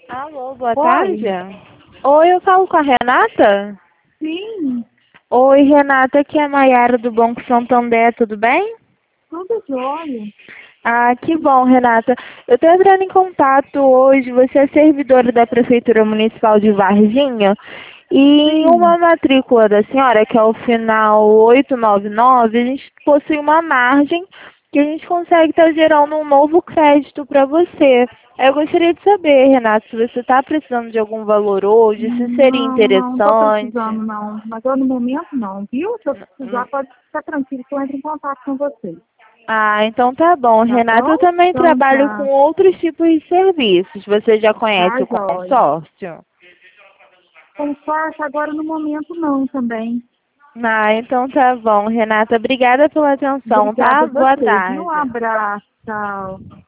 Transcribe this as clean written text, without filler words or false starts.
Alô, boa Oi? tarde. Oi, eu falo com a Renata? Sim, Oi, Renata, aqui é a Maiara do Banco Santander, tudo bem? tudo jóia. Ah, que bom, Renata. Eu estou entrando em contato hoje, você é servidora da Prefeitura Municipal de Varginha, e em uma Sim. matrícula da senhora, que é o final 899, a gente possui uma margem que a gente consegue estar gerando um novo crédito para você. Eu gostaria de saber, Renata, se você está precisando de algum valor hoje, se seria Não estou interessante. precisando não, mas eu no momento não, viu? Se eu precisar, pode ficar tranquilo que eu entro em contato com você. Ah, então tá bom, Tá Renata. Eu bom? também Então trabalho com tá, outros tipos de serviços. Você já conhece tá o jóia. consórcio? Consórcio agora no momento não também. Ah, então tá bom, Renata. Obrigada pela atenção, Obrigada tá? a Boa você, viu? Um tarde. abraço, tchau.